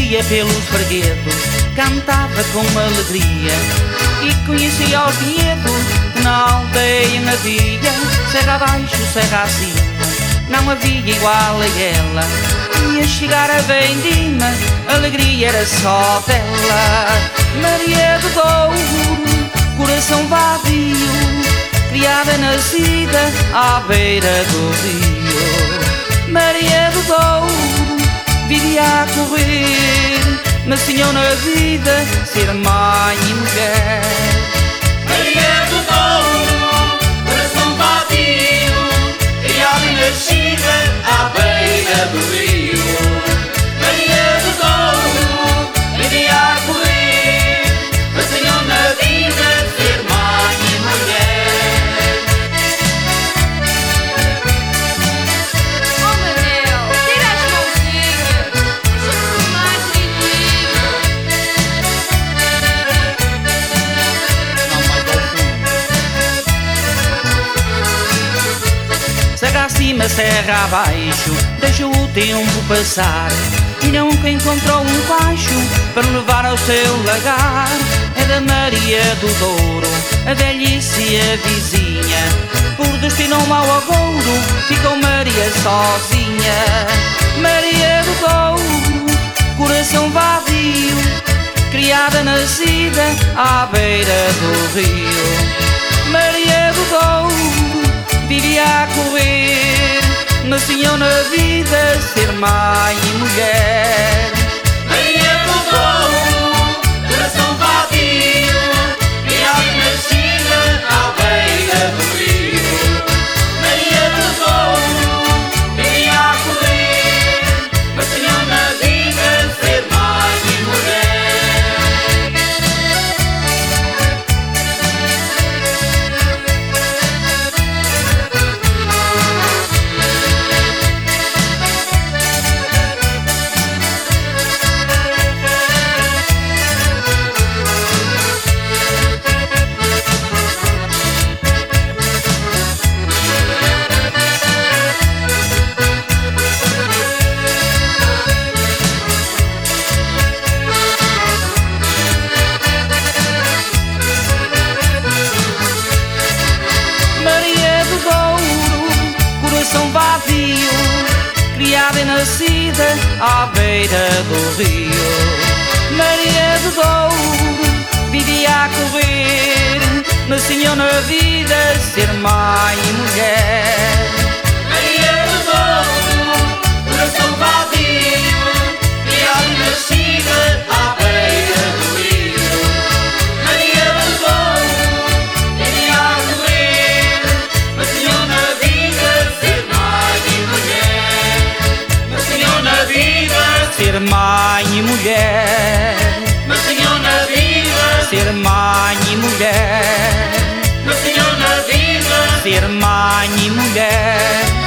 ia pelos freguedos, cantava com alegria e conhecia os vinhedos que na aldeia havia. Serra abaixo, serra acima, não havia igual a ela. Ia chegar a vendima, a alegria era só dela. Maria do Douro, coração vadio, criada, nascida à beira do rio. Maria do Douro vivia a correr, mas tinham na vida ser mãe e mulher. Maria do Douro, coração vadio, criada e nascida à beira do rio. Maria do Douro vivia a correr, mas tinham na vida ser mãe e mulher. Oh Manel, tira as mãozinhas, deixa-me mais direitinho. Serra acima, serra abaixo, deixa o tempo passar e nunca encontrou um baixo para levar ao seu lagar. É da Maria do Douro, a velhice e a vizinha, por destino mau agouro, ficou Maria sozinha. Maria do Douro, coração vadio, criada, nascida à beira do rio. Maria do Douro vivia a correr, mas tinham na vida ser mãe e mulher. Maria do Douro, coração vadio, criada e nascida à beira do rio. Maria do Douro vivia a correr, mas tinham na vida ser mãe e mulher. Maria do Douro, coração vadio, criada e nascida à beira do rio. Maria do Douro vivia a correr, mas tinham na vida ser mãe e mulher. Maria do Douro, coração vadio, criada e nascida à beira do rio. Maria do Douro vivia a correr, mas tinham na vida ser mãe e mulher. Mas tinham na vida Ser mãe e mulher, mas tinham na vida ser mãe e mulher, mas tinham na vida ser mãe e mulher.